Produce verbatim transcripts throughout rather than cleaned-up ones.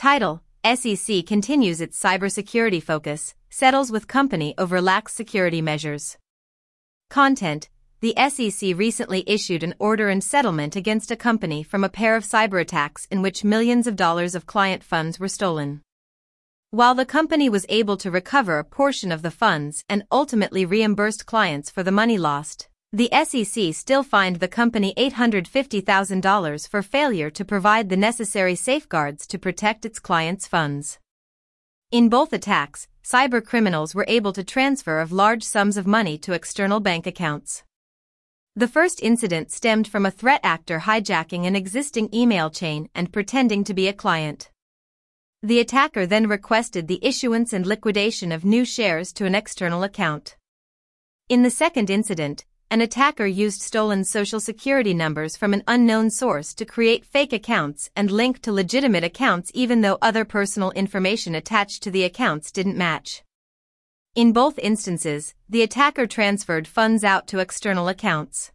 Title: S E C continues its cybersecurity focus, settles with company over lax security measures. Content: The S E C recently issued an order and settlement against a company from a pair of cyberattacks in which millions of dollars of client funds were stolen. While the company was able to recover a portion of the funds and ultimately reimbursed clients for the money lost, the S E C still fined the company eight hundred fifty thousand dollars for failure to provide the necessary safeguards to protect its clients' funds. In both attacks, cybercriminals were able to transfer of large sums of money to external bank accounts. The first incident stemmed from a threat actor hijacking an existing email chain and pretending to be a client. The attacker then requested the issuance and liquidation of new shares to an external account. In the second incident, an attacker used stolen social security numbers from an unknown source to create fake accounts and link to legitimate accounts even though other personal information attached to the accounts didn't match. In both instances, the attacker transferred funds out to external accounts.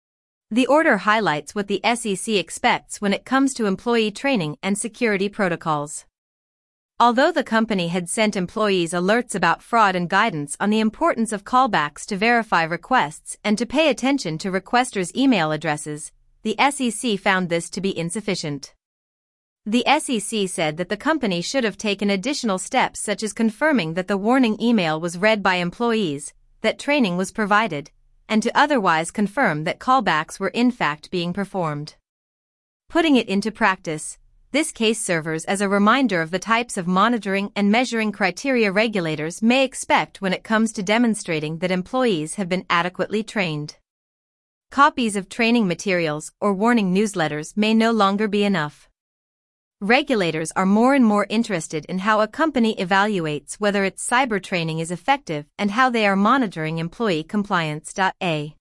The order highlights what the S E C expects when it comes to employee training and security protocols. Although the company had sent employees alerts about fraud and guidance on the importance of callbacks to verify requests and to pay attention to requesters' email addresses, the S E C found this to be insufficient. The S E C said that the company should have taken additional steps such as confirming that the warning email was read by employees, that training was provided, and to otherwise confirm that callbacks were in fact being performed. Putting it into practice, this case serves as a reminder of the types of monitoring and measuring criteria regulators may expect when it comes to demonstrating that employees have been adequately trained. Copies of training materials or warning newsletters may no longer be enough. Regulators are more and more interested in how a company evaluates whether its cyber training is effective and how they are monitoring employee compliance. A.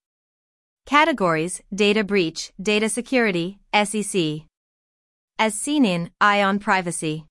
Categories: Data breach, Data security, S E C. As seen in Eye on Privacy.